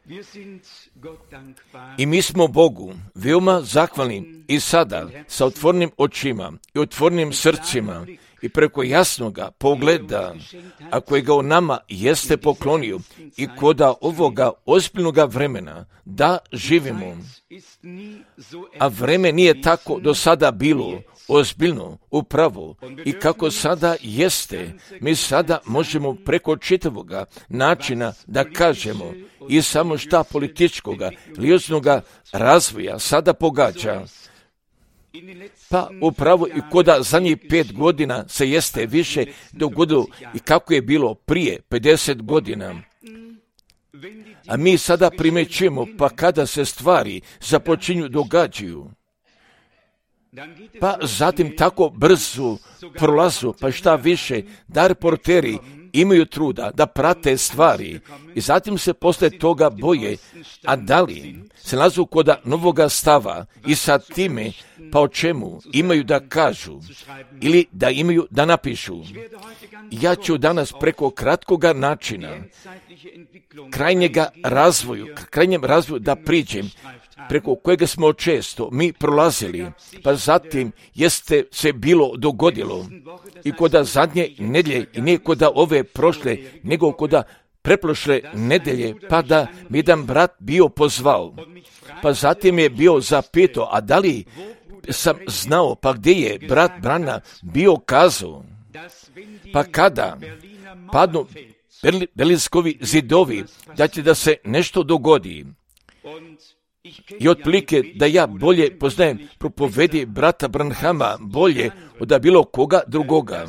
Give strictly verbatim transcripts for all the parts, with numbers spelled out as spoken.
I mi smo Bogu veoma zahvalni i sada sa otvorenim očima i otvorenim srcima i preko jasnoga pogleda, a kojega on nama jeste poklonio i koda ovoga ozbiljnoga vremena da živimo. A vreme nije tako do sada bilo ozbiljno, upravo, i kako sada jeste, mi sada možemo preko čitavoga načina da kažemo i samo šta političkoga, lioznoga razvoja sada pogađa. Pa upravo i koda zadnjih pet godina se jeste više dogodilo i kako je bilo prije pedeset godina. A mi sada primećujemo, pa kada se stvari započinju događaju, pa zatim tako brzo prolazu, pa šta više, da reporteri imaju truda da prate stvari i zatim se posle toga boje, a da li se nalazu kod novoga stava i sa time, pa o čemu imaju da kažu ili da imaju da napišu. Ja ću danas preko kratkoga načina krajnjega razvoju, krajnjem razvoju da priđem, preko kojega smo često mi prolazili, pa zatim jeste se bilo dogodilo i koda zadnje nedelje i ne koda ove prošle, nego koda preprošle nedelje, pa da mi jedan brat bio pozvao, pa zatim je bio zapitao, a da li sam znao, pa gdje je brat Brana bio kazao, pa kada padnu Berlinskovi zidovi, da će da se nešto dogodi. I otprilike da ja bolje poznajem propovedi brata Branhama bolje od bilo koga drugoga.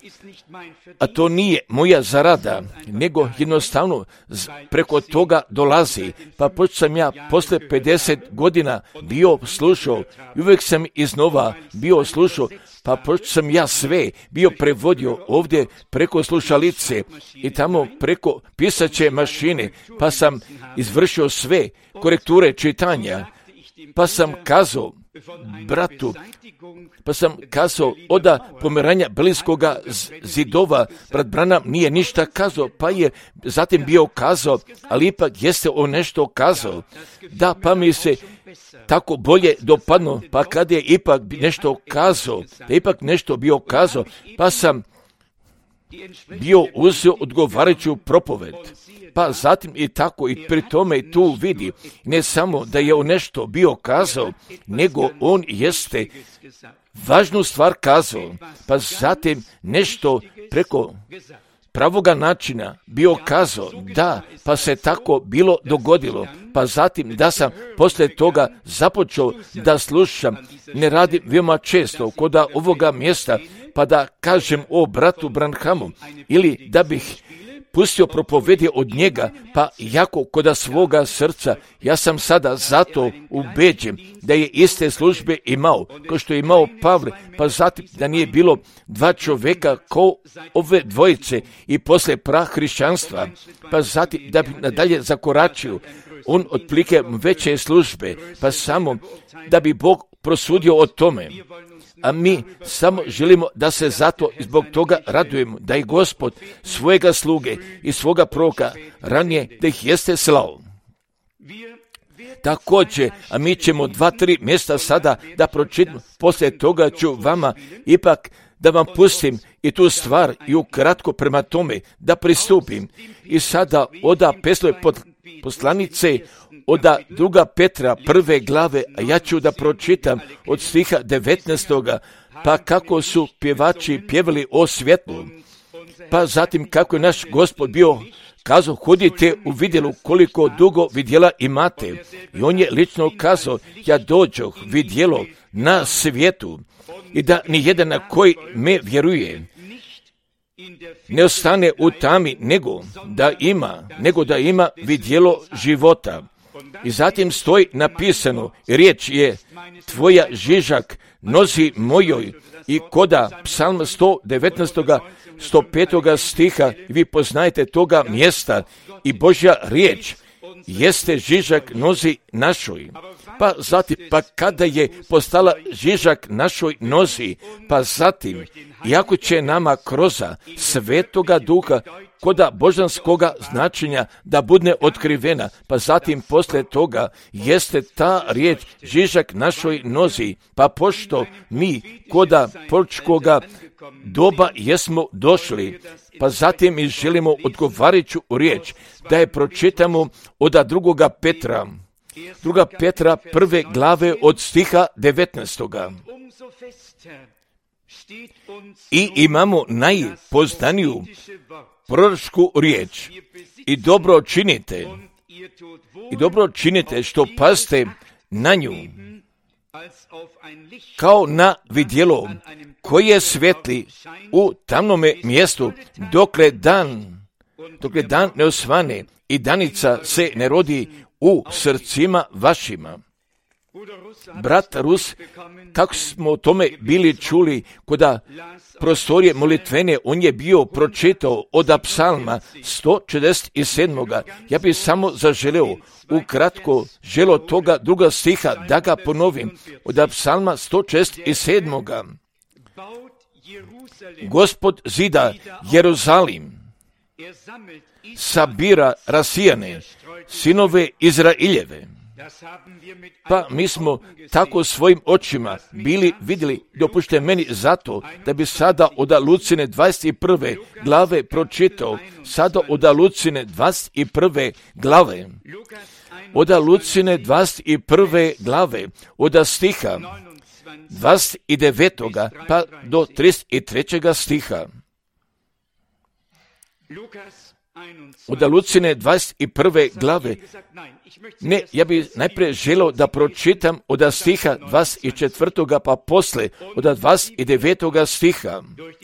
A to nije moja zarada, nego jednostavno preko toga dolazi. Pa pošto sam ja posle pedeset godina bio slušao i uvijek sam iznova bio slušao, pa pošto sam ja sve bio prevodio ovdje preko slušalice i tamo preko pisaće mašine, pa sam izvršio sve korekture čitanja, pa sam kazao bratu, pa sam kazao oda pomeranja Berlinskoga zidova, brat Branham nije ništa kazao, pa je zatim bio kazao, ali ipak jeste on nešto kazao. Da, pa mi se tako bolje dopadno, pa kad je ipak nešto kazao, da ipak nešto bio kazao, pa sam bio uzeo odgovarajuću propoved. Pa zatim i tako i pri tome tu vidi, ne samo da je on nešto bio kazao, nego on jeste važnu stvar kazao, pa zatim nešto preko pravoga načina bio kazao, da, pa se tako bilo dogodilo, pa zatim da sam posle toga započeo da slušam, ne radim veoma često kod ovoga mjesta, pa da kažem o bratu Branhamu, ili da bih pustio propovedi od njega, pa jako koda svoga srca, ja sam sada zato ubeđen da je iste službe imao, kao što je imao Pavle, pa zatim da nije bilo dva čovjeka kao ove dvojice i posle prah hrišćanstva, pa zatim da bi nadalje zakoračio, on otplike veće službe, pa samo da bi Bog prosudio o tome. A mi samo želimo da se zato i zbog toga radujemo, da i Gospod svojega sluge i svoga proroka ranije da ih jeste slao. Također, a mi ćemo dva, tri mjesta sada da pročitamo, poslije toga ću vama ipak da vam pustim i tu stvar i ukratko prema tome da pristupim. I sada oda Petrove poslanice, oda druga Petra prve glave, a ja ću da pročitam od stiha devetnaestoga, pa kako su pjevači pjevali o svjetlu, pa zatim kako je naš Gospod bio kazao, hodite u vidjelu koliko dugo vidjela imate. I on je lično kazao, ja dođoh vidjelo na svijetu i da nijedan na koji me vjeruje ne ostane u tami, nego da ima, nego da ima vidjelo života. I zatim stoji napisano, riječ je tvoja žižak nozi mojoj, i koda psalm sto devetnaest, sto pet stiha, vi poznajete toga mjesta, i Božja riječ jeste žižak nozi našoj. pa zatim, pa kada je postala žižak našoj nozi, pa zatim, iako će nama kroza Svetoga Duha koda božanskoga značenja da bude otkrivena, pa zatim posle toga jeste ta riječ žižak našoj nozi, pa pošto mi koda proročkoga doba jesmo došli, pa zatim mi želimo odgovarajuću riječ da je pročitamo od drugoga Petra, druga Petra prve glave od stiha devetnaestoga. I imamo najpoznaniju proročku riječ i dobro činite, i dobro činite što pazite na nju, kao na vidjelo koje svetli u tamnome mjestu, dokle dan, dokle dan ne osvane i danica se ne rodi u srcima vašima. Brat Rus, kako smo o tome bili čuli koda prostorije molitvene, on je bio pročitao od psalma sto četrdeset sedam. Ja bih samo zaželeo ukratko želo toga druga stiha da ga ponovim od psalma sto četrdeset sedam. Gospod zida Jeruzalim, sabira rasijane, sinove Izraeljeve. Pa mi smo tako svojim očima bili vidjeli, dopušte meni zato da bi sada od Lucine dvadeset prve glave pročitao, sada od Lucine dvadeset prve glave, od Lucine dvadeset prve glave, od stiha dvadeset devet pa do trideset tri stiha. Od Lucine dvadeset prve glave. Ne, ja bih najprije želeo da pročitam od stiha dvadeset četvrtog pa posle od dvadeset devetog stiha.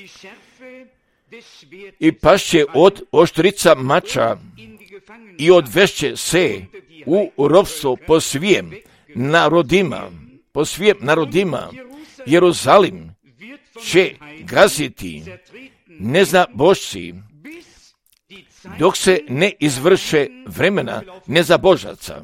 I pašće od oštrica mača i odvešće se u ropstvo po svijem narodima, po svijem narodima. Jeruzalim će gaziti nezabožci, dok se ne izvrše vremena nezabožaca.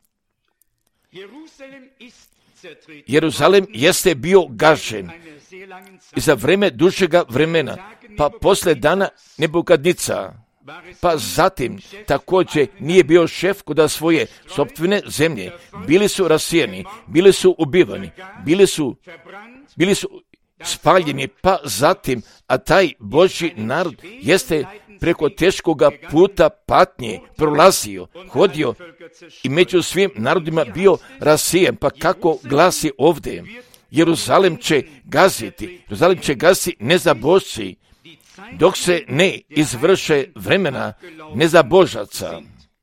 Jeruzalem jeste bio gažen i za vreme dužega vremena, pa posle dana Nebukadnica, pa zatim također nije bio šef kod svoje sopstvene zemlje. Bili su rasijeni, bili su ubivani, bili su, bili su spaljeni, pa zatim, a taj Božji narod jeste preko teškoga puta patnje prolazio, hodio i među svim narodima bio rasijen. Pa kako glasi ovdje? Jeruzalem će gaziti, Jeruzalem će gaziti nezabožci, dok se ne izvrše vremena nezabožaca.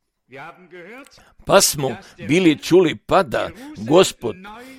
Pa smo bili čuli pa da Gospod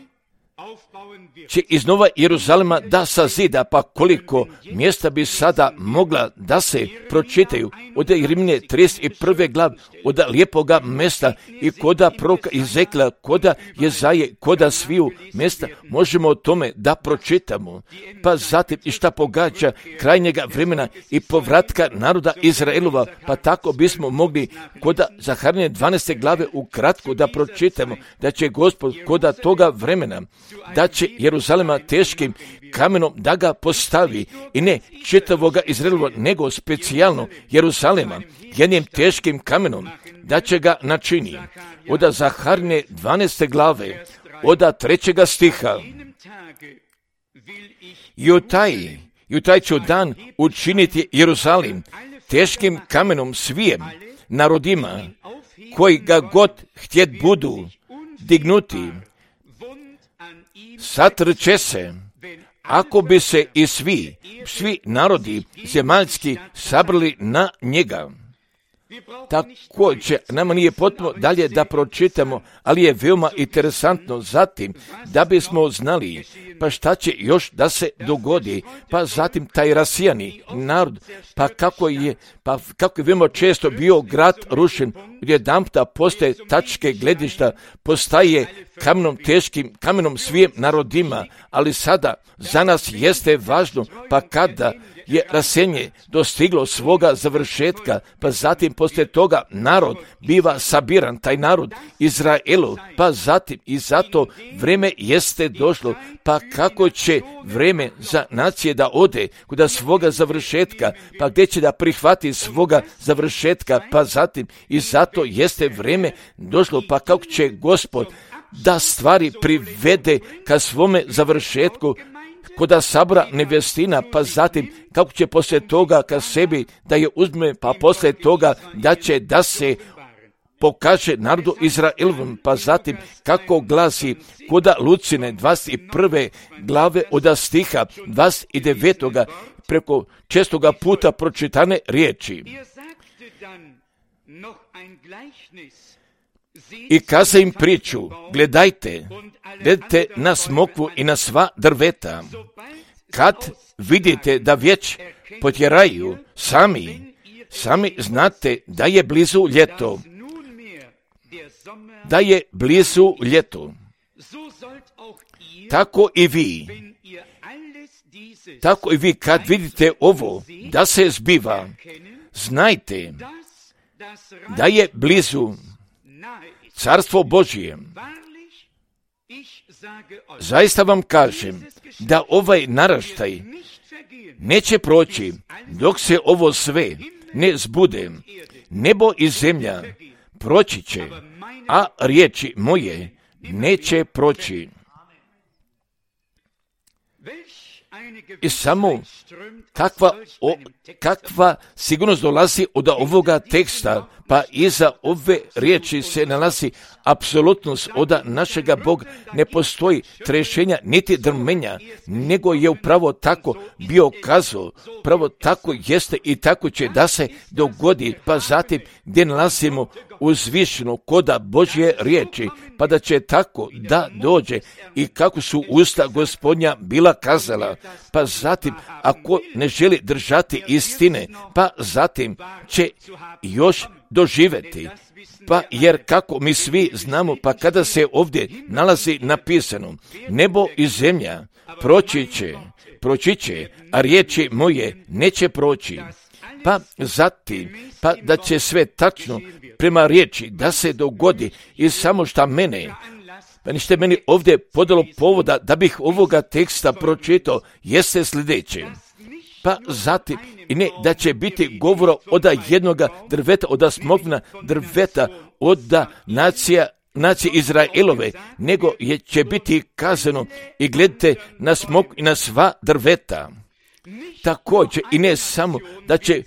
će iznova Jeruzalema da sazida, pa koliko mjesta bi sada mogla da se pročitaju od Rimlje trideset prve glav, od lijepoga mjesta i koda proroka Ezekla, koda Jezaje, koda sviju mjesta, možemo o tome da pročitamo. Pa zatim i šta pogađa krajnjega vremena i povratka naroda Izraelova, pa tako bismo mogli koda Zaharije dvanaeste glave ukratko da pročitamo da će Gospod koda toga vremena, da će Jeruzalema teškim kamenom da ga postavi i ne čitavoga Izraelova, nego specijalno Jeruzalema jednim teškim kamenom da će ga načini. Od Zaharije dvanaeste glave, od trećega stiha. I u taj, i u taj ću dan učiniti Jeruzalim teškim kamenom svijem narodima koji ga god htjet budu dignuti. Satrče se, ako bi se i svi, svi narodi zemaljski sabrali na njega. Također, nama nije potrebno dalje da pročitamo, ali je veoma interesantno zatim da bismo znali pa šta će još da se dogodi, pa zatim taj rasijani narod, pa kako je, pa kako je veoma često bio grad rušen, odjedanputa postaje tačke gledišta, postaje kamenom teškim, kamenom svijem narodima, ali sada za nas jeste važno, pa kada je raseljenje dostiglo svoga završetka, pa zatim poslije toga narod biva sabiran, taj narod Izraelu, pa zatim i zato vrijeme jeste došlo, pa kako će vrijeme za nacije da ode kod svoga završetka, pa gdje će da prihvati svoga završetka, pa zatim i zato jeste vrijeme došlo, pa kako će Gospod da stvari privede ka svome završetku kod sabora nevjestina, pa zatim kako će poslije toga ka sebi da je uzme, pa poslije toga da će da se pokaže narodu Izraelovom, pa zatim kako glasi koda Lucine dvadeset prve glave od stiha dvadeset devetog preko čestoga puta pročitane riječi. I kaza im priču, gledajte, gledajte na smokvu i na sva drveta. Kad vidite da već potjeraju sami, sami znate da je blizu ljeto, da je blizu ljeto. Tako i vi, tako i vi kad vidite ovo da se zbiva, znajte da je blizu Carstvo Božije. Zaista vam kažem da ovaj naraštaj neće proći dok se ovo sve ne zbude. Nebo i zemlja proći će, a riječi moje neće proći. I samo kakva, o, kakva sigurnost dolazi od ovoga teksta, pa iza ove riječi se nalazi apsolutnost od našega Boga. Ne postoji trešenja niti drmenja, nego je upravo tako bio kazao, pravo tako jeste i tako će da se dogodi, pa zatim gdje nalazimo uzvišeno koda Božje riječi, pa da će tako da dođe i kako su usta Gospodnja bila kazala, pa zatim ako ne želi držati istine, pa zatim će još doživjeti. Pa jer kako mi svi znamo, pa kada se ovdje nalazi napisano, nebo i zemlja proći će, proći će, a riječi moje neće proći. Pa zatim, pa da će sve tačno prema riječi da se dogodi i samo šta mene, pa nište meni ovdje podalo povoda da bih ovoga teksta pročitao, jeste sljedeće. Pa zatim, i ne da će biti govora od jednoga drveta, od smokvina drveta, od nacija, nacije Izraelove, nego je, će biti kazano i gledajte na smok i na sva drveta. Također, i ne samo da će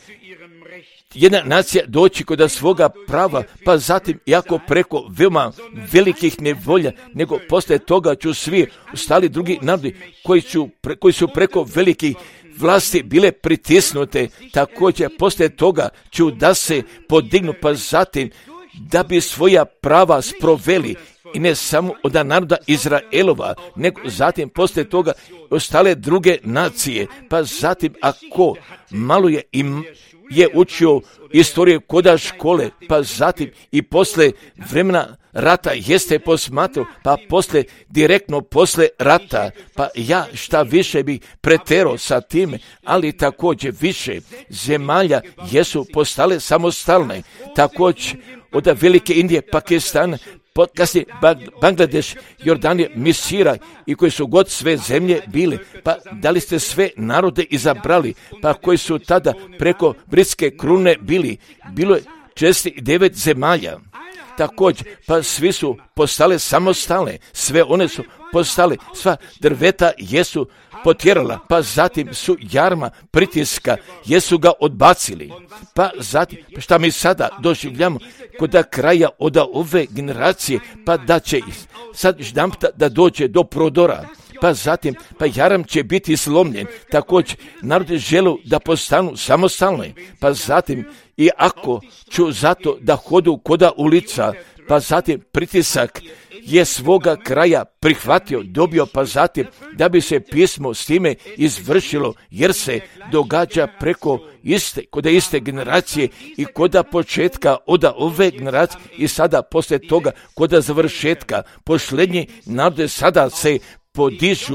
jedna nacija doći kod svoga prava, pa zatim, iako preko veoma velikih nevolja, nego poslije toga ću svi ostali drugi narodi koji su, pre, koji su preko velikih vlasti bile pritisnute, također poslije toga ću da se podignu, pa zatim da bi svoja prava sproveli i ne samo od naroda Izraelova, nego zatim poslije toga ostale druge nacije, pa zatim ako malo je im je učio istoriju koda škole, pa zatim i posle vremena rata jeste posmatrao, pa posle, direktno posle rata, pa ja šta više bih preterao sa time, ali također više zemalja jesu postale samostalne, također od Velike Indije, Pakistan, kasnije Bangladeš, Jordanije, Misira i koji su god sve zemlje bile, pa da li ste sve narode izabrali, pa koji su tada preko britske krune bili, bilo je šezdeset devet zemalja. Također, pa svi su postale samostalne, sve one su postale, sva drveta jesu potjerala, pa zatim su jarma pritiska, jesu ga odbacili, pa zatim, pa šta mi sada doživljamo kod kraja od ove generacije, pa da će sad ždampta da dođe do prodora, pa zatim, pa jaram će biti slomljen, također narodi žele da postanu samostalni, pa zatim i ako ću zato da hodu koda ulica, pa zatim pritisak je svoga kraja prihvatio, dobio, pa zatim da bi se pismo s time izvršilo, jer se događa preko iste, kod iste generacije i kod početka od ove generacije i sada poslije toga kod završetka. Posljednji narode sada se podižu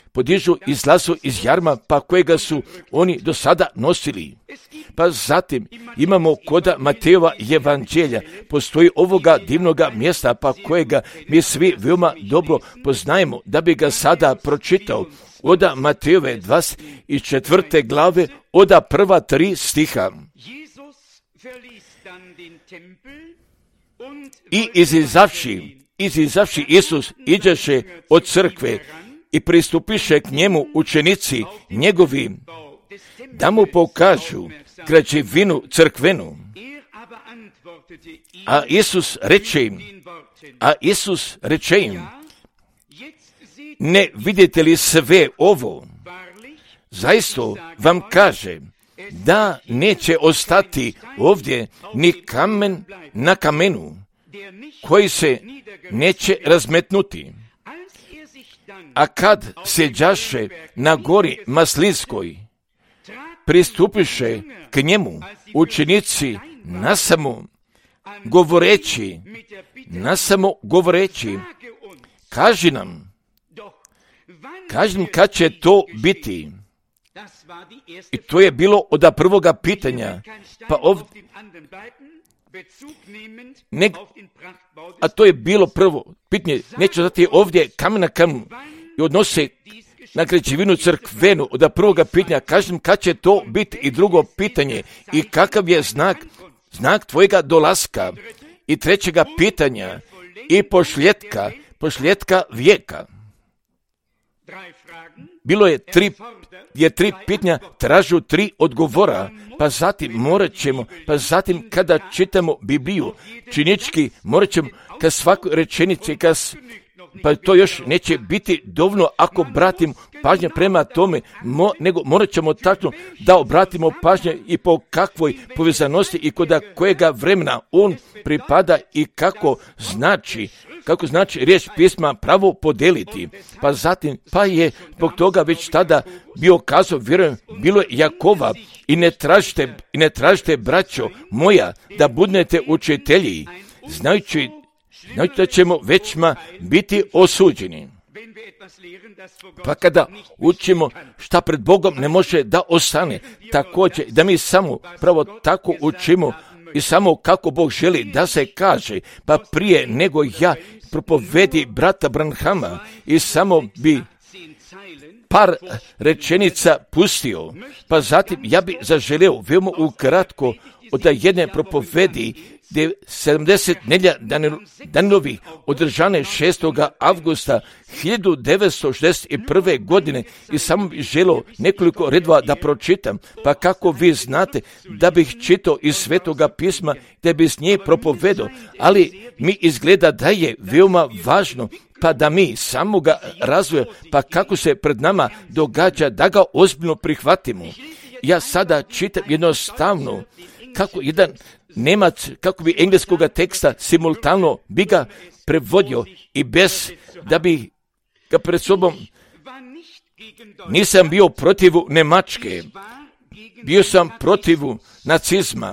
podižu izlazu iz jarma, pa kojega su oni do sada nosili. Pa zatim imamo koda Matejova evanđelja, postoji ovoga divnoga mjesta, pa kojega mi svi veoma dobro poznajemo, da bi ga sada pročitao. Oda Matejove dvadeset četvrte glave, oda prva tri stiha. I izizavši, izizavši Isus iđeše od crkve i pristupiše k njemu učenici njegovi, da mu pokažu građevinu crkvenu. A Isus reče im, a Isus reče im, ne vidite li sve ovo? Zaista vam kažem, da neće ostati ovdje ni kamen na kamenu, koji se neće razmetnuti. A kad seđaše na gori Maslinskoj, pristupiše k njemu učenici nasamo govoreći, nasamo govoreći, kaži nam, kaži nam kad će to biti. I to je bilo od prvoga pitanja, pa ovdje, ne, a to je bilo prvo pitanje, neće dati ovdje kamen na kamen i odnose na građevinu crkvenu. Od prvoga pitanja, kažem kad će to biti. I drugo pitanje, i kakav je znak, znak tvojega dolaska. I trećega pitanja, i pošljetka, pošljetka vijeka. Bilo je tri, je tri pitanja, tražu tri odgovora, pa zatim morat ćemo, pa zatim kada čitamo Bibliju, činički morat ćemo ka svakoj rečenici, ka, pa to još neće biti dovoljno ako obratimo pažnje prema tome, mo, nego morat ćemo tačno da obratimo pažnje i po kakvoj povezanosti i kod kojega vremena on pripada i kako znači, kako znači riječ pisma pravo podeliti. Pa zatim, pa je zbog toga već tada bio kazao, vjerujem, bilo je Jakova, i ne tražite, i ne tražite, braćo moja, da budete učitelji, znajući, znajući da ćemo većma biti osuđeni. Pa kada učimo šta pred Bogom ne može da ostane, također da mi samo pravo tako učimo i samo kako Bog želi da se kaže, pa prije nego ja propovedi brata Branhama i samo bi par rečenica pustio, pa zatim ja bi zaželio veoma ukratko od jedne propovedi sedamdeset nedjelja Danilovih održane šestog avgusta hiljadu devetsto šezdeset prve. godine i samo bih želio nekoliko redova da pročitam, pa kako vi znate da bih čitao iz Svetoga pisma da bi s nje propovedao, ali mi izgleda da je veoma važno pa da mi samoga razvoja, pa kako se pred nama događa da ga ozbiljno prihvatimo. Ja sada čitam jednostavno kako jedan Nemac, kako bi engleskoga teksta simultano bi ga prevodio i bez da bi ga pred sobom, nisam bio protiv Njemačke, bio sam protiv nacizma,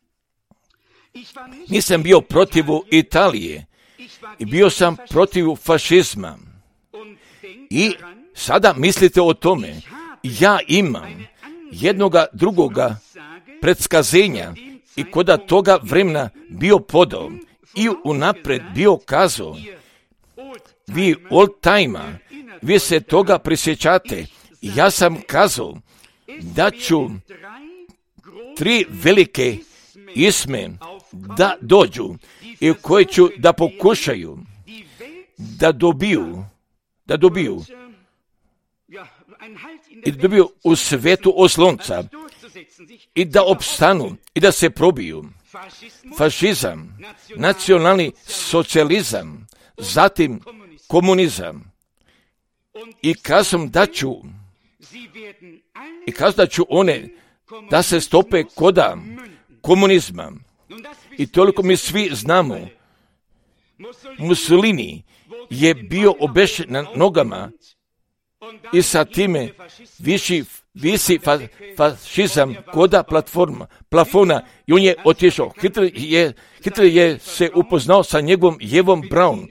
nisam bio protiv Italije i bio sam protiv fašizma. I sada mislite o tome, ja imam jednoga drugoga predskazenja i koda toga vremena bio podao i unapred bio kazao, vi old time, vi se toga prisjećate, ja sam kazao da ću tri velike isme da dođu i koje ću da pokušaju da dobiju, da dobiju i da dobiju u svetu oslonca i da opstanu i da se probiju. Fašizam, nacionalni socijalizam, zatim komunizam. I kazam da ću, i kazam da ću one da se stope koda komunizma. I toliko mi svi znamo, Mussolini je bio obešen na nogama i sa time viši, visi fa, fašizam koda platforma, plafona i on je otišao. Hitler je, Hitler je se upoznao sa njegovom Jevom Braun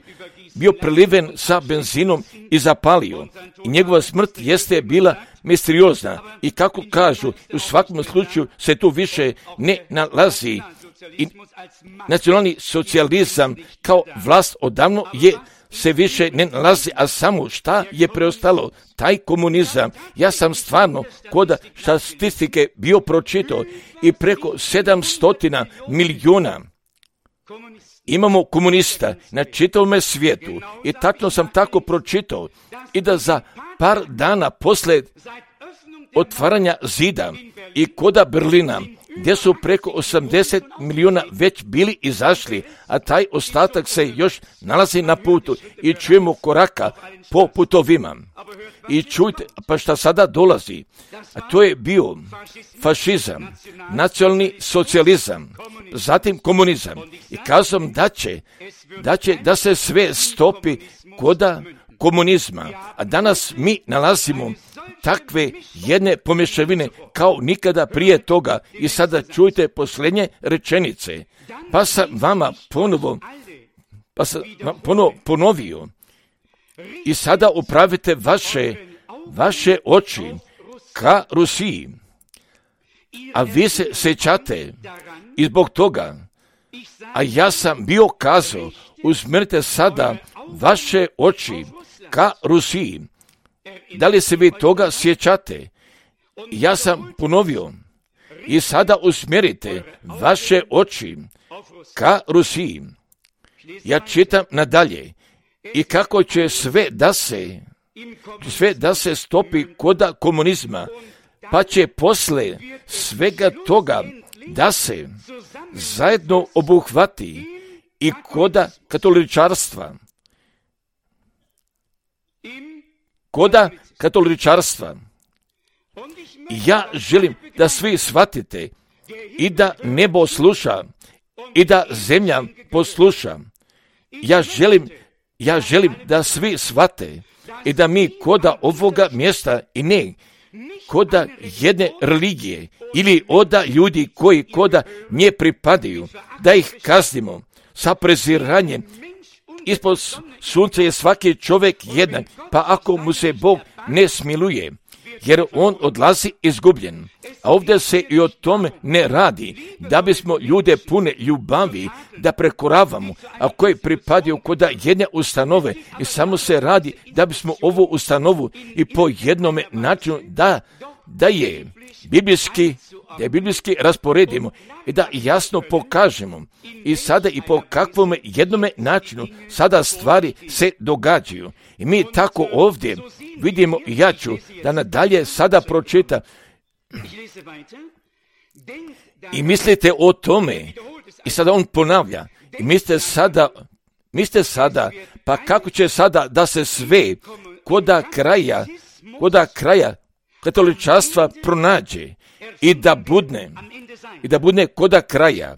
bio preliven sa benzinom i zapalio. I njegova smrt jeste bila misteriozna. I kako kažu, u svakom slučaju se tu više ne nalazi. I nacionalni socijalizam kao vlast odavno je se više ne nalazi, a samo šta je preostalo? Taj komunizam. Ja sam stvarno kod statistike bio pročitao i preko sedamsto milijuna imamo komunista na čitavom svijetu. I tačno sam tako pročitao i da za par dana posle otvaranja zida i koda Berlina, gdje su preko osamdeset milijuna već bili izašli, a taj ostatak se još nalazi na putu i čujemo koraka po putovima. I čujte, pa šta sada dolazi? A to je bio fašizam, nacionalni socijalizam, zatim komunizam. I kazam da će, da će da se sve stopi koda komunizma. A danas mi nalazimo takve jedne pomješavine kao nikada prije toga. I sada čujte posljednje rečenice. Pa sam vama ponovo, pa sam vam ponovo ponovio. I sada upravite vaše, vaše oči ka Rusiji. A vi se sjećate i zbog toga, a ja sam bio kazao, usmjerite sada vaše oči ka Rusiji. Da li se vi toga sjećate? Ja sam ponovio. I sada usmjerite vaše oči ka Rusiji. Ja čitam nadalje. I kako će sve da se, sve da se stopi koda komunizma, pa će posle svega toga da se zajedno obuhvati i koda katoličarstva. Koda katoličarstva. Ja želim da svi shvatite i da nebo sluša i da zemlja posluša. Ja želim, ja želim da svi shvate i da mi koda ovoga mjesta i ne koda jedne religije ili oda ljudi koji koda nje pripadaju, da ih kaznimo sa preziranjem. Ispod sunca je svaki čovjek jednak, pa ako mu se Bog ne smiluje, jer on odlazi izgubljen. A ovdje se i o tome ne radi, da bismo ljude pune ljubavi da prekoravamo, a koji pripadaju koda jedne ustanove, i samo se radi da bismo ovu ustanovu i po jednome načinu da, da je biblijski, da je biblijski rasporedimo i da jasno pokažemo i sada i po kakvom jednome načinu sada stvari se događaju. I mi tako ovdje vidimo, i ja ću da nadalje sada pročita i mislite o tome, i sada on ponavlja, i mislite sada, mislite sada, pa kako će sada da se sve koda kraja, koda kraja katoličarstva pronađe i da budne, i da budne koda kraja.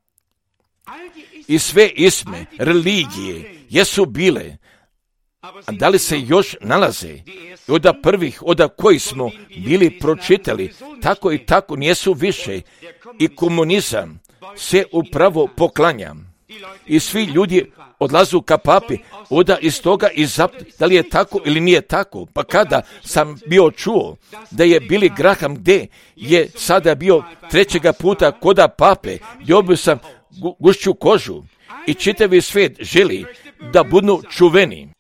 I sve isme religije jesu bile, a da li se još nalaze? I od prvih, od kojih smo bili pročitali, tako i tako nijesu više. I komunizam se upravo poklanja. I svi ljudi odlazu ka papi, oda iz toga i zap, da li je tako ili nije tako. Pa kada sam bio čuo da je Billy Graham gdje je sada bio trećega puta koda pape, dobio sam gu, gušću kožu i čitavi svijet želi da budu čuveni.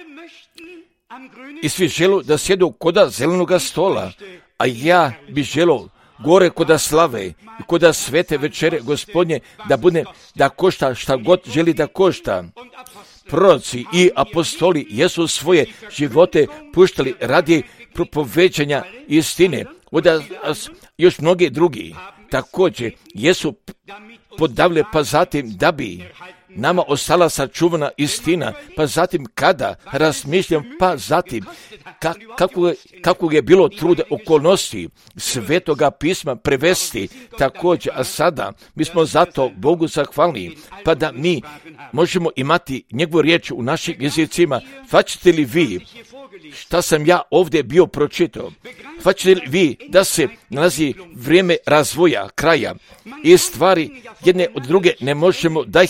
I svi želu da sjedu koda zelenoga stola, a ja bi želo gore koda slave i koda svete večere Gospodnje da bude, da košta šta god želi da košta. Proroci i apostoli jesu svoje živote puštali radi propoveđanja istine, oda još mnogi drugi također jesu podavlje, pa zatim da bi nama ostala sačuvana istina, pa zatim kada razmišljam, pa zatim ka, kako, kako je bilo trude okolnosti Svetoga pisma prevesti također, a sada mi smo zato Bogu zahvalni, pa da mi možemo imati njegovu riječ u našim jezicima. Shvaćate li vi šta sam ja ovdje bio pročitao? Shvaćate li vi da se nalazi vrijeme razvoja, kraja i stvari jedne od druge ne možemo da ih rastavimo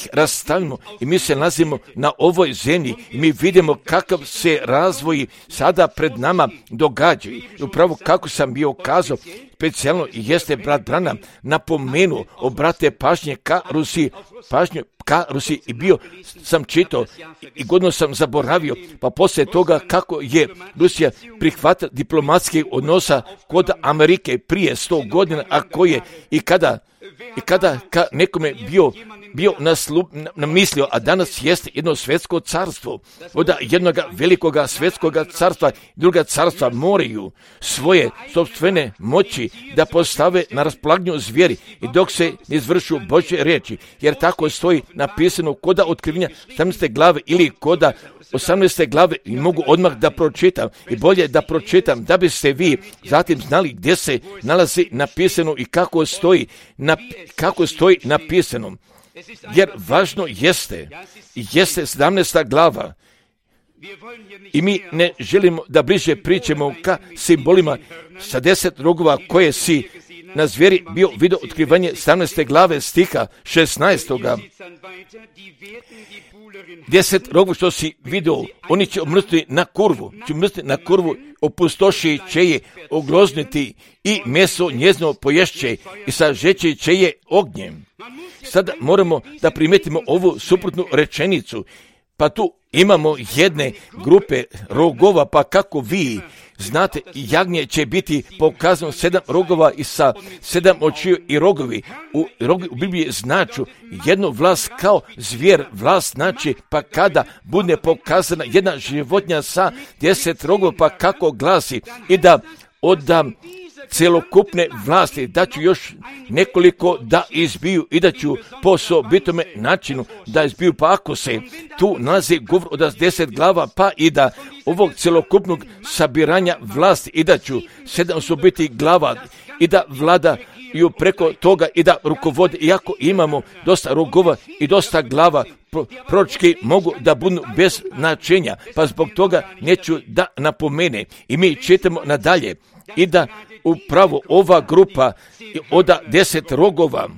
nastavimo i mi se nalazimo na ovoj zemlji i mi vidimo kakav se razvoj sada pred nama događa. I upravo kako sam bio kazao, specijalno jeste brat Branham napomenuo, obrate pažnje ka Rusiji, pažnju ka Rusiji i bio sam čitao i godinu sam zaboravio, pa poslije toga kako je Rusija prihvatila diplomatskih odnosa kod Amerike prije sto godina, a koje i kada i kada ka nekome bio bio naslu, namislio, a danas jeste jedno svjetsko carstvo, od jednog velikog svjetskog carstva, druga carstva moraju svoje sopstvene moći da postave na raspolaganju zvijeri i dok se ne izvršu Božje riječi, jer tako stoji napisano koda otkrivenja sedamnaeste glave ili koda osamnaeste glave i mogu odmah da pročitam i bolje da pročitam da biste vi zatim znali gdje se nalazi napisano i kako stoji, na, kako stoji napisano. Jer važno jeste, jeste sedamnaesta glava i mi ne želimo da bliže pričamo ka simbolima sa deset rogova koje si na zvijeri bio vidio otkrivanje sedamnaeste glave stiha šesnaestoga. Deset rogova što si vidio, oni će omrstiti na kurvu, će omrstiti na kurvu, opustoši će je oglozniti i meso njezino poješće i sažeći će je ognjem. Sada moramo da primetimo ovu suprotnu rečenicu, pa tu imamo jedne grupe rogova, pa kako vi znate, jagnje će biti pokazano sedam rogova i sa sedam očiju i rogovi. U, rogi u Bibliji značu jednu vlast kao zvijer, vlast znači pa kada bude pokazana jedna životinja sa deset rogova, pa kako glasi i da odam celokupne vlasti, da ću još nekoliko da izbiju i da ću po osobitome načinu da izbiju, pa ako se tu nalazi govor od deset glava, pa i da ovog celokupnog sabiranja vlasti i da ću sedam osobitih glava i da vlada i preko toga i da rukovode, iako imamo dosta rogova i dosta glava, proročki mogu da budu bez značenja, pa zbog toga neću da napomene. I mi čitamo nadalje i da upravo ova grupa od deset rogova,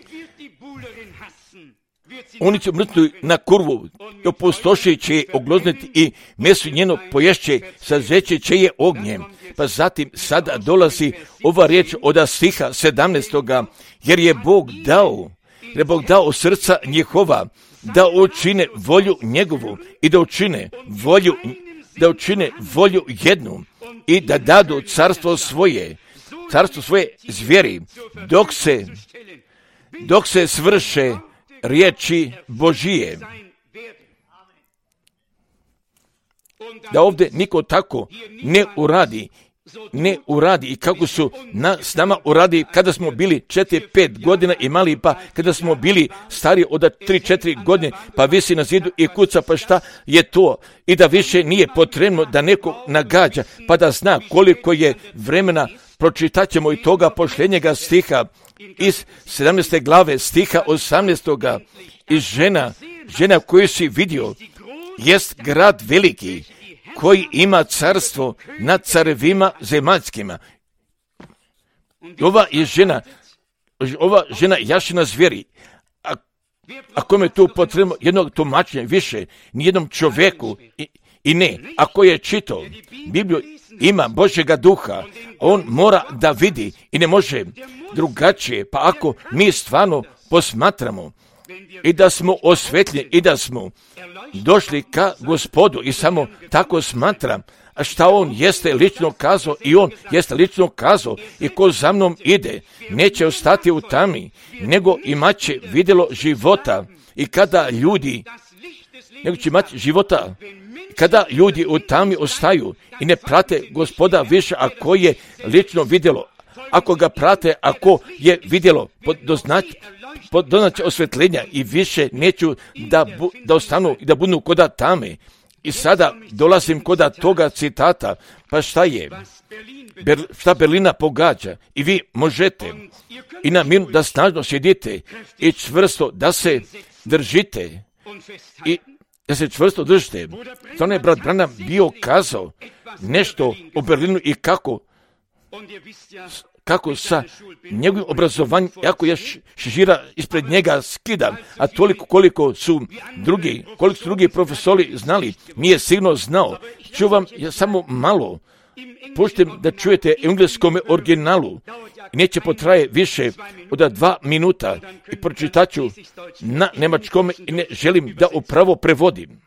oni će mrtnuti na kurvu, opustošit će je oglozniti i meso njeno poješće, sažeći će je ognjem. Pa zatim sada dolazi ova riječ od stiha sedamnaestoga, jer je Bog dao, jer je Bog dao srca njihova, da učine volju njegovu i da učine volju, da učine volju jednu i da dadu carstvo svoje, carstvo svoje zvijeri, dok se, dok se svrše riječi Božije. Da ovdje niko tako ne uradi, ne uradi i kako su na, s nama uradi kada smo bili četiri pet godina imali, pa kada smo bili stari od tri četiri godine, pa visi na zidu i kuca, pa šta je to? I da više nije potrebno da neko nagađa, pa da zna koliko je vremena. Pročitat ćemo i toga pošljenjega stiha iz sedamnaeste glave stiha osamnaestoga. I žena, žena koju si vidio, jest grad veliki, koji ima carstvo nad carevima zemaljskima. Ova je žena, ova žena jašina zvijeri, a, a kome tu potrebno jednog tumačenja više, nijednom čovjeku i, i ne, ako je čitao Bibliju, ima Božjega duha, on mora da vidi i ne može drugačije, pa ako mi stvarno posmatramo i da smo osvetljeni i da smo došli ka Gospodu i samo tako smatram, a šta on jeste lično kazao i on jeste lično kazao i ko za mnom ide, neće ostati u tami, nego imaće vidjelo života. I kada ljudi, nego će imati života, kada ljudi u tami ostaju i ne prate Gospoda više, ako je lično vidjelo, ako ga prate, ako je vidjelo, doznaći doznaće osvetljenja i više neću da, bu, da ostanu i da budu koda tame. I sada dolazim koda toga citata, pa šta je, Ber, šta Berlina pogađa i vi možete i na miru da snažno sjedite i čvrsto da se držite i da se čvrsto držite. Stvarno je brat Branham bio kazao nešto o Berlinu i kako kako sa njegovim obrazovanjem, ako je šešira ispred njega skida, a toliko koliko su drugi, koliko su drugi profesori znali, nije sigurno znao. Ću vam ja samo malo puštim da čujete engleskom originalu. Neće potraje više od dva minuta i pročitaću na nemačkom i ne želim da upravo prevodim.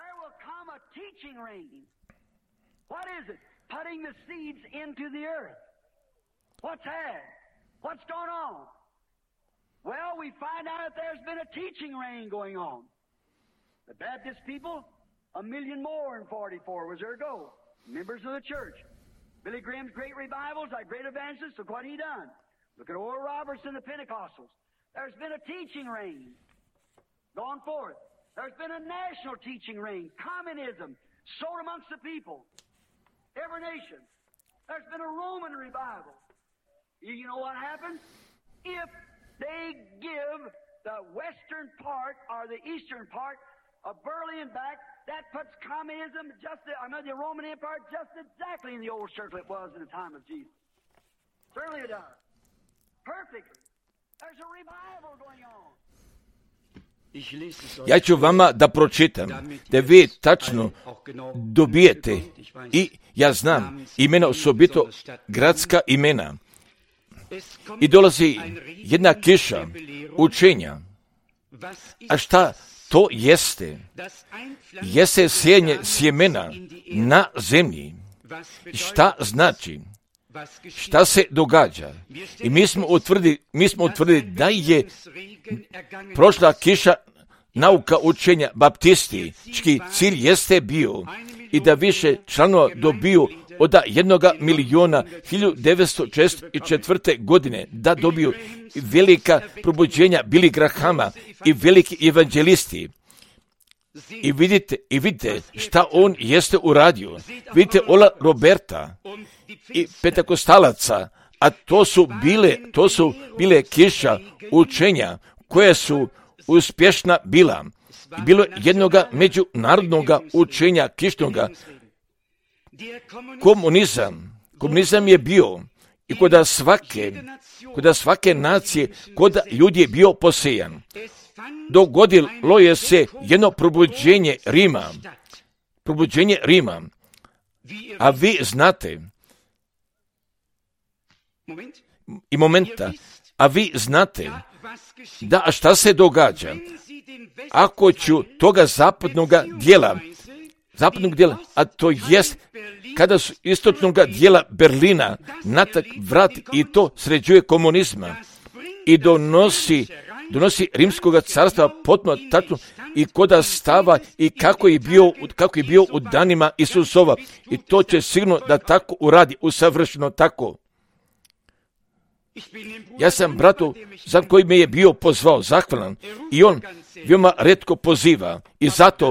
What's that? What's going on? Well, we find out that there's been a teaching reign going on. The Baptist people, a million more in forty-four was their goal. Members of the church. Billy Graham's great revivals, like great evangelists, look what he done. Look at Oral Roberts and the Pentecostals. There's been a teaching reign going forth. There's been a national teaching reign. Communism sown amongst the people. Every nation. There's been a Roman revival. You know what happens? If they give the western part or the eastern part of Berlin back, that puts communism just, I mean, the Roman Empire just exactly in the old circle it was in the time of Jesus. Certainly it does. Perfectly. There's a revival going on. Ja ću vama da pročitam, da vi tačno dobijete, i ja znam imena, osobito gradska imena. I dolazi jedna kiša učenja. A šta to jeste? Jeste sjenje sjemena na zemlji. Šta znači? Šta se događa? I mi smo utvrdili, mi smo utvrdili da je prošla kiša nauka učenja baptistički cilj jeste bio i da više članova dobiju od jednoga miliona hiljadu devetsto šezdeset četvrte. godine da dobiju velika probuđenja Billy Grahama i veliki evanđelisti. I vidite, i vidite šta on jeste uradio. Vidite Ola Roberta i Pentekostalaca, a to su bile, to su bile kiša učenja koje su uspješna bila. I bilo jednoga međunarodnoga učenja kišnoga. Komunizam, komunizam je bio i kod svake, kod svake nacije, kod ljudi je bio posejan. Dogodilo je se jedno probuđenje Rima, probuđenje Rima, a vi znate, i momenta, a vi znate, da šta se događa, ako ću toga zapadnog dijela, zapadnog dijela, a to jest kada su istočnog dijela Berlina natak vrat i to sređuje komunizma i donosi, donosi rimskog carstva potpuno tačno i koda stava i kako je bio, kako je bio u danima Isusova. I to će sigurno da tako uradi, usavršeno tako. Ja sam bratu za koji me je bio pozvao, zahvalan, i on veoma retko poziva i zato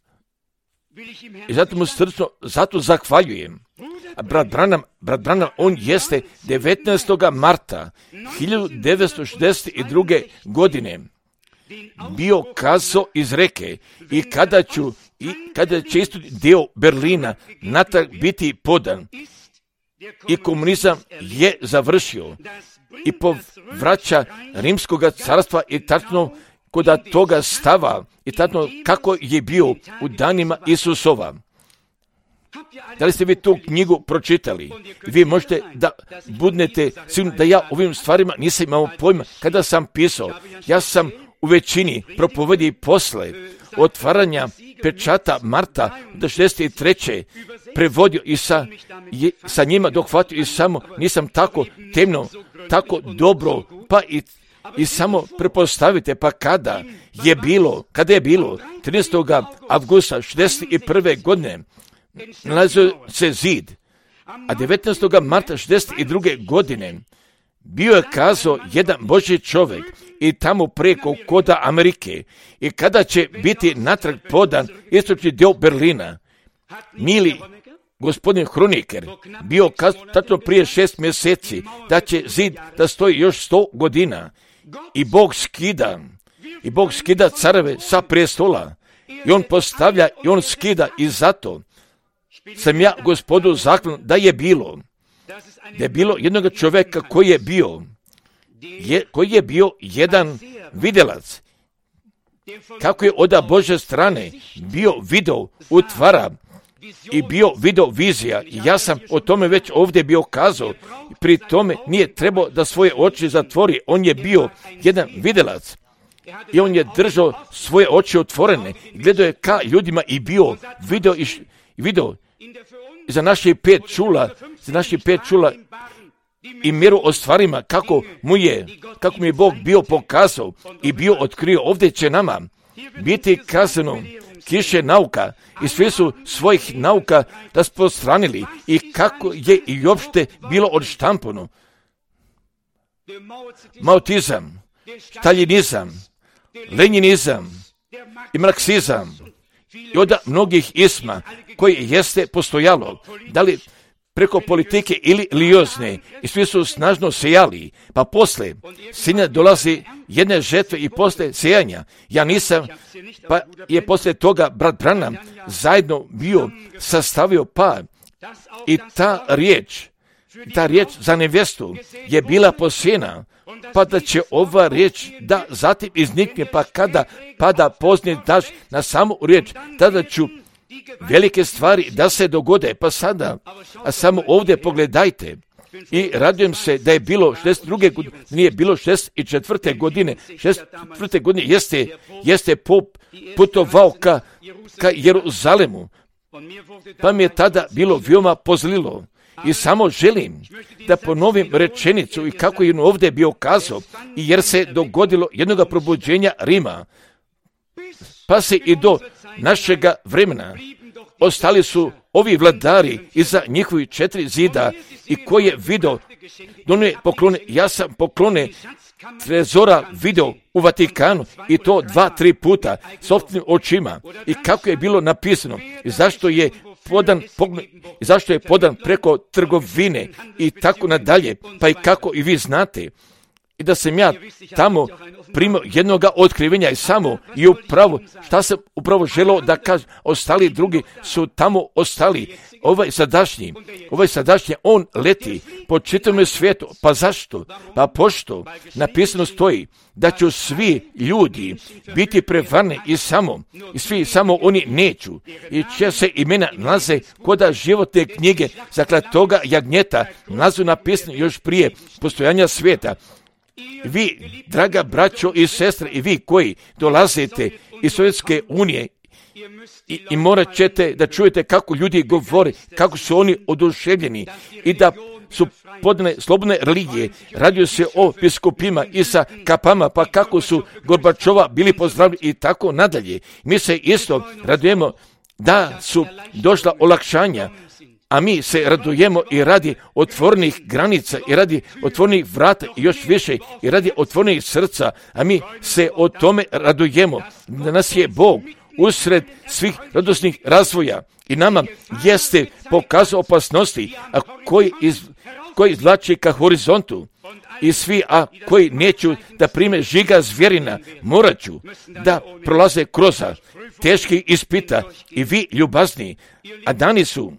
i zato mu srčno, zato zahvaljujem. A brat Branham, brat Branham, on jeste devetnaestog marta hiljadu devetsto šezdeset druge. godine bio kazao iz reke i kada ću i kada će isto dio Berlina natrag biti podan i komunizam je završio i povraća rimskog carstva i tačno kod toga stava i tačno kako je bio u danima Isusova. Da li ste vi tu knjigu pročitali? Vi možete da budnete sigurno da ja ovim stvarima nisam imao pojma kada sam pisao. Ja sam u većini propovediji posle otvaranja pečata marta do šezdeset treće prevodio i sa, je, sa njima dohvatio i samo nisam tako temno, tako dobro, pa i, i samo prepostavite, pa kada je bilo, kada je bilo trinaestog avgusta šezdeset prve. godine nalazio se zid, a devetnaestog marta šezdeset druge. godine bio je kazao jedan Božji čovjek i tamo preko koda Amerike i kada će biti natrag podan istočni dio Berlina. Mili gospodin Hroniker bio kazao tačno prije šest mjeseci da će zid da stoji još sto godina i Bog skida i Bog skida careve sa prestola i on postavlja i on skida i zato sam ja gospodu zahvalan da je bilo, da je bilo jednog čovjeka koji je bio, je, koji je bio jedan vidjelac, kako je od Božje strane bio video utvara i bio video vizija. I ja sam o tome već ovdje bio kazao. Pri tome nije trebao da svoje oči zatvori. On je bio jedan vidjelac. I on je držao svoje oči otvorene. Gledao je ka ljudima i bio video i video za naših pet čula, za naših pet čula i mjeru o stvarima kako mu je, kako mu je Bog bio pokazao i bio otkrio. Ovdje će nama biti kazano kiše nauka i svi su svojih nauka raspostranili i kako je i uopšte bilo odštampano. Maotizam, staljinizam, lenjinizam i marksizam i od mnogih isma koji jeste postojalo, da li preko politike ili religiozne, i svi su snažno sejali, pa posle sine dolazi jedne žetve i posle sejanja. Ja nisam, pa je posle toga brat Branham zajedno bio sastavio pa i ta riječ, ta riječ za nevjestu je bila posijena, pa da će ova riječ da zatim iznikne, pa kada pada pozni daž na samu riječ, tada ću velike stvari da se dogode. Pa sada, a samo ovdje pogledajte, i radujem se da je bilo šezdeset druge godine, nije bilo šezdeset četvrte godine, šezdeset četvrte godine jeste, jeste pop putovao ka, ka Jeruzalemu, pa mi je tada bilo veoma pozlilo. I samo želim da ponovim rečenicu i kako je on ovdje bio kazao, i jer se dogodilo jednoga probuđenja Rima, pa se i do našega vremena ostali su ovi vladari iza njihovih četiri zida i koji je video, donije poklone, ja sam poklone trezora video u Vatikanu i to dva, tri puta sopstvenim očima, i kako je bilo napisano i zašto je podan, i zašto je podan preko trgovine i tako nadalje, pa i kako i vi znate. I da sam ja tamo primio jednoga otkrivenja i samo i upravo, šta sam upravo želeo da kažem, ostali drugi su tamo ostali. Ovaj sadašnji, ovaj sadašnji, on leti po čitavom svijetu. Pa zašto? Pa pošto napisano stoji da će svi ljudi biti prevarni i samo, i svi samo oni neću. I će se imena nalaze koda životne knjige zaklatoga jagnjeta, nalazu napisano još prije postojanja svijeta. Vi, draga braćo i sestre, i vi koji dolazite iz Sovjetske unije, i, i morat ćete da čujete kako ljudi govore, kako su oni oduševljeni i da su podane slobodne religije. Radio se o biskupima i sa kapama, pa kako su Gorbačova bili pozdravljeni i tako nadalje. Mi se isto radujemo da su došla olakšanja, a mi se radujemo i radi otvorenih granica i radi otvorenih vrata i još više i radi otvorenih srca, a mi se o tome radujemo. Da nas je Bog usred svih radosnih razvoja i nama jeste pokazao opasnosti, a koji, iz, koji izvlači ka horizontu, i svi, a koji neću da prime žiga zvjerina, morat ću da prolaze kroz teški ispita, i vi ljubazni, a dani su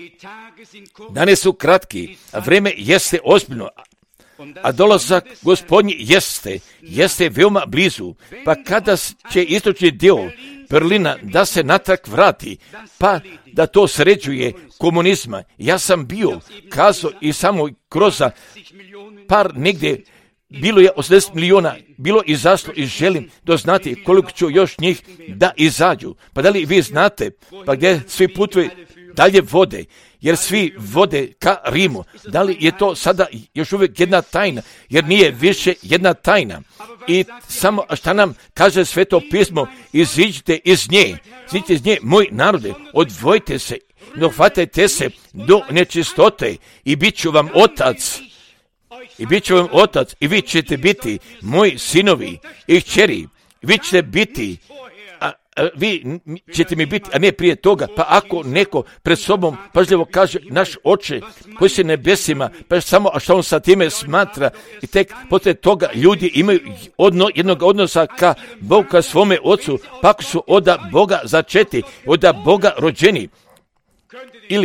Dani su kratki, a vreme jeste ozbiljno, a dolazak Gospodnji jeste, jeste veoma blizu. Pa kada će istočni dio Berlina da se natrag vrati, pa da to sređuje komunizma. Ja sam bio kazao i samo kroz par negdje, bilo je osamdeset milijuna, bilo izašlo i želim doznati koliko ću još njih da izađu. Pa da li vi znate, pa gdje svi putuju dalje vode, jer svi vode ka Rimu. Da li je to sada još uvijek jedna tajna, jer nije više jedna tajna. I samo šta nam kaže Sveto pismo, iziđite iz nje, iziđite iz nje, moj narode, odvojite se, dohvatajte se do nečistote i bit ću vam otac. I bit ću vam otac i vi ćete biti moji sinovi i kćeri, vi ćete biti, a, a vi ćete mi biti, a ne prije toga. Pa ako neko pred sobom pažljivo kaže naš oče koji se nebesima, pa samo a što on sa time smatra, i tek poslije toga ljudi imaju odno, jednog odnosa ka Bogu, ka svome ocu, pa ako su od Boga začeti, od Boga rođeni. Ili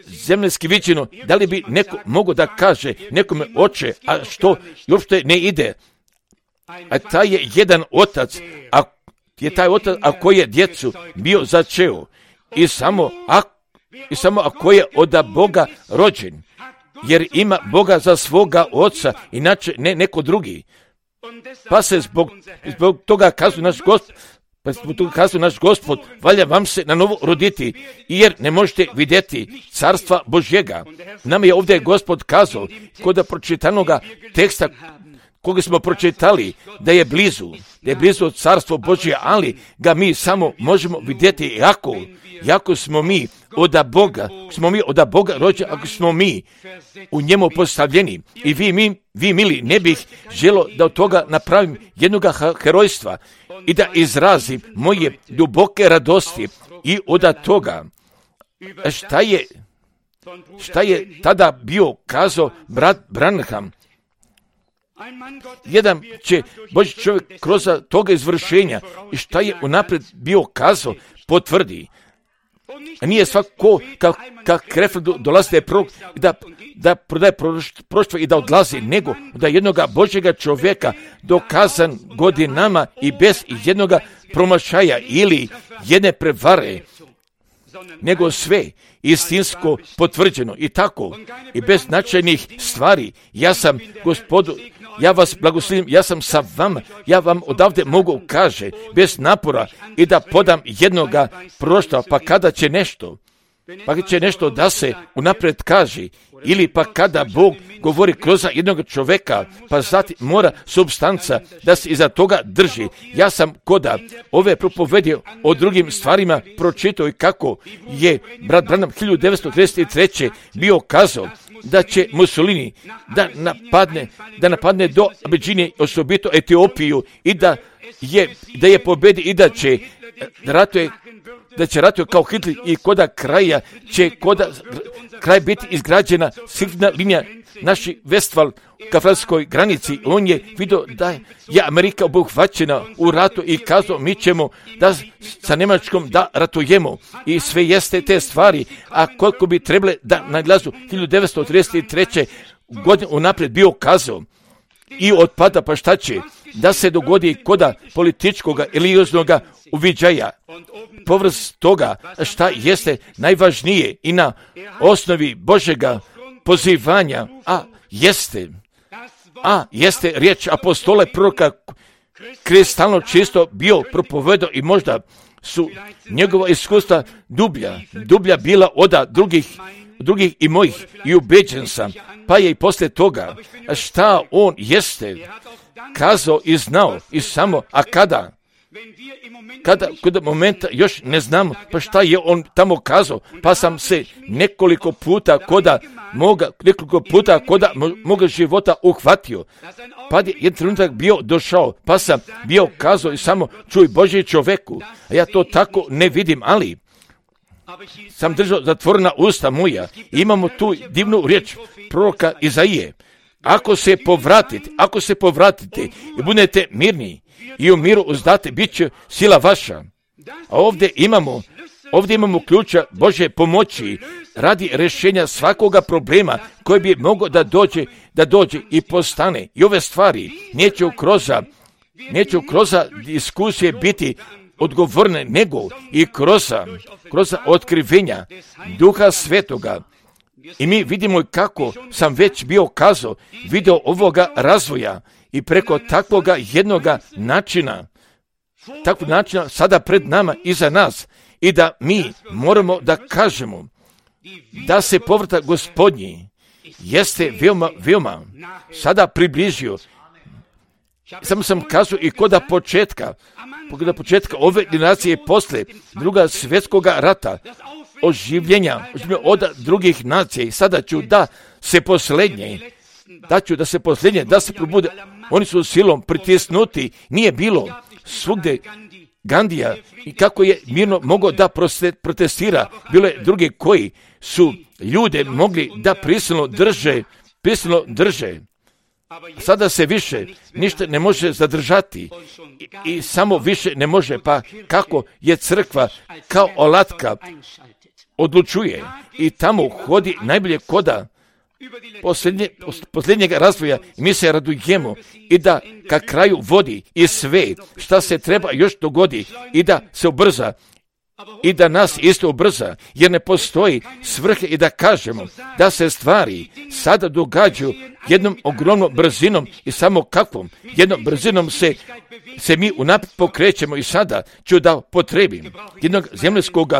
zemljski viđeno, da li bi neko mogao da kaže nekome oče, a što uopšte ne ide? A taj je jedan otac, a je taj otac, a koji je djecu bio začeo. I samo, a, i samo ako je od Boga rođen, jer ima Boga za svoga oca, inače ne neko drugi. Pa se zbog, zbog toga kazuje naš Gospod, pa zbog toga kazuje naš Gospod, valja vam se na novo roditi, jer ne možete vidjeti carstva Božjega. Nam je ovdje Gospod kazao, kod pročitanoga teksta koga smo pročitali, da je blizu, da je blizu carstvo Božje, ali ga mi samo možemo vidjeti jako, jako smo mi od Boga, smo mi od Boga rođeni, ako smo mi u njemu postavljeni. I vi, mi, vi mili, ne bih želo da od toga napravim jednoga herojstva i da izrazim moje duboke radosti i od toga šta je, šta je tada bio kazao brat Branham. Jedan će Božji čovjek kroz toga izvršenja i šta je unaprijed bio kazao potvrdi. A nije svako kao ka Krefeld dolazi da je prorok i da, da prodaje proštvo i da odlazi, nego da jednoga Božjega čovjeka dokazan godinama i bez jednoga promašaja ili jedne prevare, nego sve istinsko potvrđeno i tako i bez značajnih stvari. Ja sam, Gospodu, ja vas blagoslovim, ja sam sa vama, ja vam odavde mogu kaže, bez napora i da podam jednoga proštva, pa kada će nešto, pa će nešto da se unaprijed kaže, ili pa kada Bog govori kroz jednog čovjeka, pa zatim mora substanca da se iza toga drži. Ja sam koda ove propovedio o drugim stvarima pročitao i kako je brat Branham hiljadu devetsto trideset treće bio kazao da će Mussolini da napadne, da napadne do Abidžine, osobito Etiopiju, i da je, da je pobedi i da će ratuje da će ratuje kao Hitler i koda kraja će koda kraj biti izgrađena sigurna linija naši Vestval ka francuskoj granici. On je vidio da je Amerika obuhvaćena u ratu i kazao mi ćemo da sa Njemačkom da ratujemo i sve jeste te stvari, a koliko bi trebale da naglazu hiljadu devetsto trideset treće godine unaprijed bio kazao i otpada, pa šta će da se dogodi koda političkog religioznog uviđaja. Povrst toga šta jeste najvažnije i na osnovi Božjega pozivanja, a jeste, a jeste riječ apostola proroka kristalno čisto bio propovedao i možda su njegova iskustva dublja, dublja bila od drugih, drugih i mojih i ubeđen sam, pa je i poslije toga šta on jeste kazao i znao i samo, a kada? Kada, kada momenta još ne znamo, pa šta je on tamo kazao, pa sam se nekoliko puta koda moga, nekoliko puta koda moga života uhvatio, pa je jedan trenutak bio došao, pa sam bio kazao i samo čuj Božji čoveku, a ja to tako ne vidim, ali sam držao zatvorena usta moja. Imamo tu divnu riječ proroka Izaije. Ako se povratite, ako se povratite i budete mirni i u miru uzdate, bit će sila vaša. A ovdje imamo, ovdje imamo ključa Božje pomoći radi rješenja svakoga problema koji bi mogao da dođe, da dođe i postane. I ove stvari neće kroz, neće kroz diskusije biti odgovorne, nego i kroz, kroz otkrivenja Duha Svetoga. I mi vidimo kako sam već bio kazao, video ovoga razvoja i preko takvoga jednoga načina, takvog načina sada pred nama i za nas, i da mi moramo da kažemo da se povratak Gospodnji jeste veoma, veoma sada približio. Samo sam kazao i koda početka, koda početka ove generacije posle druga svjetskoga rata, oživljenja, oživljenja od drugih nacija, i sada ću da se posljednje, da ću da se posljednje, da se probude. Oni su silom pritisnuti, nije bilo svugde Gandija i kako je mirno mogao da protestira, bilo je drugi koji su ljude mogli da prisilno drže, prisilno drže. Sada se više ništa ne može zadržati i, i samo više ne može, pa kako je crkva kao olatka odlučuje i tamo hodi najbolje koda posljednje, posljednjega razvoja i mi se radujemo i da ka kraju vodi i sve šta se treba još dogodi i da se ubrza i da nas isto ubrza, jer ne postoji svrhe i da kažemo da se stvari sada događaju jednom ogromnom brzinom i samo kakvom jednom brzinom se, se mi unaprijed pokrećemo i sada ću da potrebim jednog zemljskog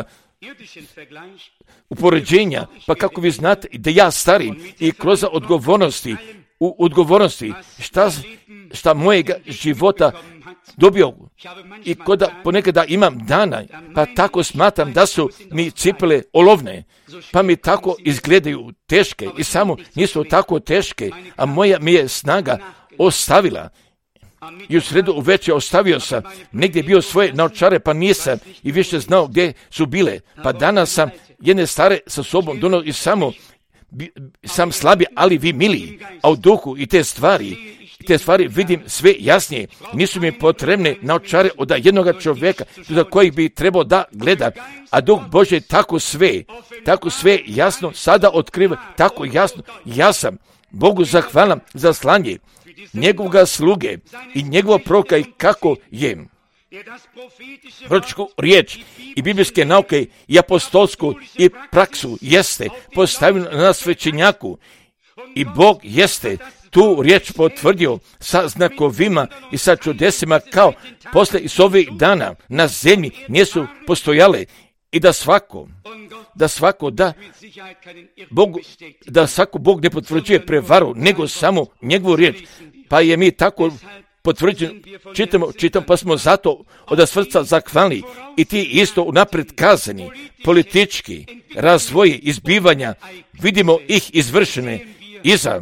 upoređenja, pa kako vi znate da ja starim i kroz odgovornosti, u odgovornosti šta, šta mojega života dobio i koda ponekada imam dana, pa tako smatram da su mi cipele olovne, pa mi tako izgledaju teške i samo nisu tako teške, a moja mi je snaga ostavila. I u sredu uveče ostavio sam, negdje bio svoje naočare, pa nisam i više znao gdje su bile. Pa danas sam jedne stare sa sobom donio i samo sam slabiji, ali vi miliji, a u duhu i te stvari, te stvari vidim sve jasnije. Nisu mi potrebne naočare od jednoga čovjeka za kojih bi trebao da gleda, a Duh Božji tako sve, tako sve jasno sada otkriva, tako jasno. Ja sam Bogu zahvalan za slanje njegovoga sluge i njegova proroka i kako je proročku riječ i biblijske nauke i apostolsku i praksu jeste postavljeno na svećenjaku i Bog jeste tu riječ potvrdio sa znakovima i sa čudesima kao posle iz ovih dana na zemlji nisu postojale i da svako da svako da Bog, da svako Bog ne potvrđuje prevaru, nego samo njegovu riječ. Pa je mi tako potvrđeno, čitamo, čitamo, pa smo zato od srca zahvalni i ti isto unaprijed kazani politički razvoji izbivanja, vidimo ih izvršene iza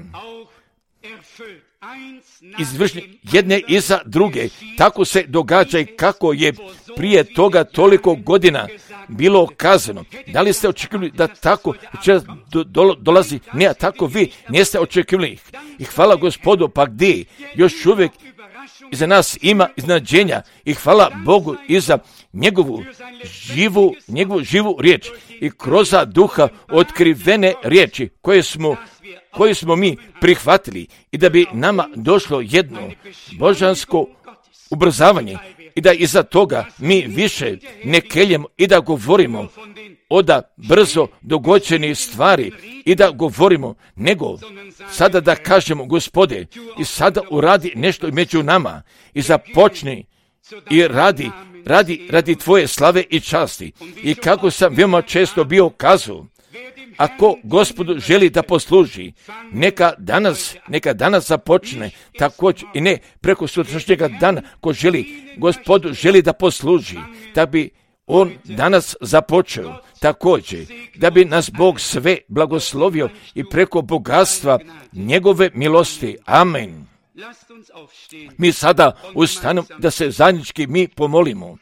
izvršene jedne iza druge. Tako se događa i kako je prije toga toliko godina bilo kazano. Da li ste očekivali da tako do, do, dolazi? Ne, a tako vi niste očekivali. I hvala Gospodu, pa gdje još uvijek iza nas ima iznenađenja i hvala Bogu i za njegovu živu, njegovu živu riječ i kroz duha otkrivene riječi koje smo, koje smo mi prihvatili i da bi nama došlo jedno božansko ubrzavanje i da iza toga mi više ne keljemo i da govorimo o da brzo dogođenih stvari i da govorimo, nego sada da kažemo Gospode i sada uradi nešto među nama i započni i radi, radi, radi tvoje slave i časti. I kako sam veoma često bio kazao, ako Gospodu želi da posluži, neka danas, neka danas započne također i ne preko sutrašnjega dana, ko želi, Gospodu želi da posluži, da bi on danas započeo također, da bi nas Bog sve blagoslovio i preko bogatstva njegove milosti. Amen. Mi sada ustanemo da se zajednički mi pomolimo.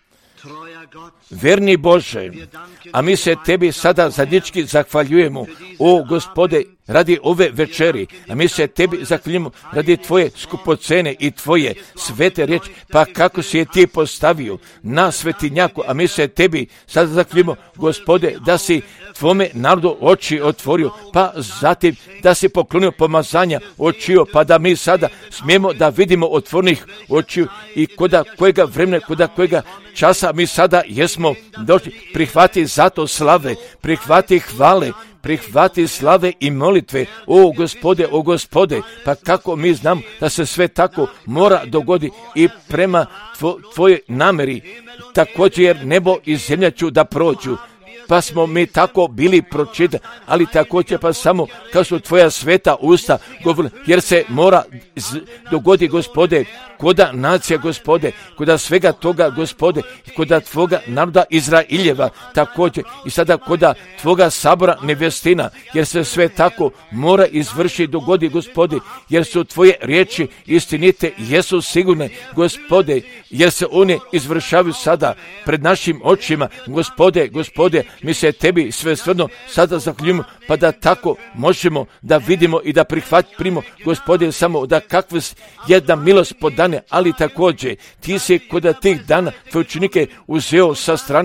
Verni Bože, a mi se tebi sada zajednički zahvaljujemo, o Gospode, radi ove večeri, a mi se tebi zahvaljujemo radi tvoje skupocene i tvoje svete riječi, pa kako si je ti postavio na svetinjaku, a mi se tebi sada zahvaljujemo, Gospode, da si tvome narodu oči otvorio, pa zatim da si poklonio pomazanja očiju, pa da mi sada smijemo da vidimo otvornih očiju i koda kojega vremena, koda kojega časa mi sada jesmo došli. Prihvati zato slave, prihvati hvale, prihvati slave i molitve, o Gospode, o Gospode, pa kako mi znam da se sve tako mora dogodi i prema tvo, tvojoj nameri, također jer nebo i zemlja ću da prođu, pa smo mi tako bili pročitani, ali također pa samo kao su tvoja sveta usta govorili, jer se mora dogodi, Gospode, koda nacija, Gospode, koda svega toga, Gospode, koda tvoga naroda Izraeljeva, također i sada koda tvoga sabora nevjestina, jer se sve tako mora izvršiti, dogodi, Gospode, jer su tvoje riječi istinite, jesu sigurne, Gospode, jer se one izvršavaju sada pred našim očima, Gospode, Gospode, mi se tebi sve svrno sada zahvaljujemo, pa da tako možemo da vidimo i da prihvatimo, Gospode, samo da kakva jedna milost podane, ali također ti si kod tih dana tvoje učenike uzeo sa strane,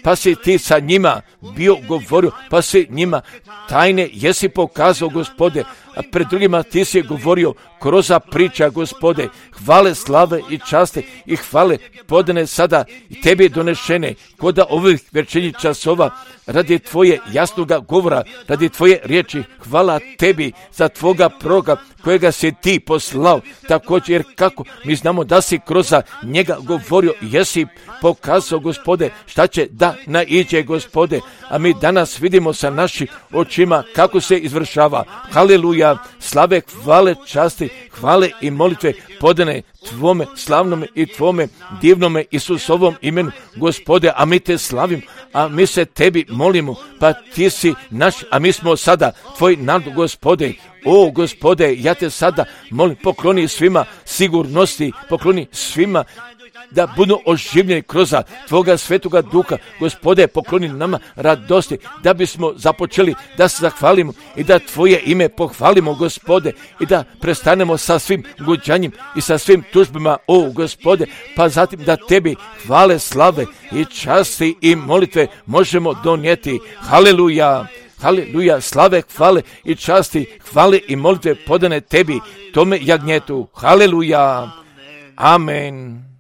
pa si ti sa njima bio govorio, pa si njima tajne jesi pokazao, Gospode, a pred drugima ti si govorio kroz priča, Gospode. Hvale, slave i časte i hvale podane sada i tebi donešene kod ovih večernjih časova radi tvoje jasnoga govora, radi tvoje riječi. Hvala tebi za tvoga proroka kojega si ti poslao, također jer kako mi znamo da si kroz njega govorio, jesi pokazao, Gospode, šta će da naiđe, Gospode, a mi danas vidimo sa našim očima kako se izvršava. Haleluja, slave, hvale, časti, hvale i molitve podane tvome slavnome i tvome divnome Isusovom imenu, Gospode, a mi te slavim, a mi se tebi molimo, pa ti si naš, a mi smo sada tvoj narod, Gospode. O, Gospode, ja te sada molim, pokloni svima sigurnosti, pokloni svima da budu oživljeni kroz tvoga svetoga duha. Gospode, pokloni nama radosti, da bismo započeli da se zahvalimo i da tvoje ime pohvalimo, Gospode, i da prestanemo sa svim guđanjem i sa svim tužbama, o, Gospode, pa zatim da tebi hvale, slave i časti i molitve možemo donijeti. Haleluja! Haleluja, slave, hvale i časti, hvale i molitve podane tebi, tome jagnjetu. Haleluja, amen.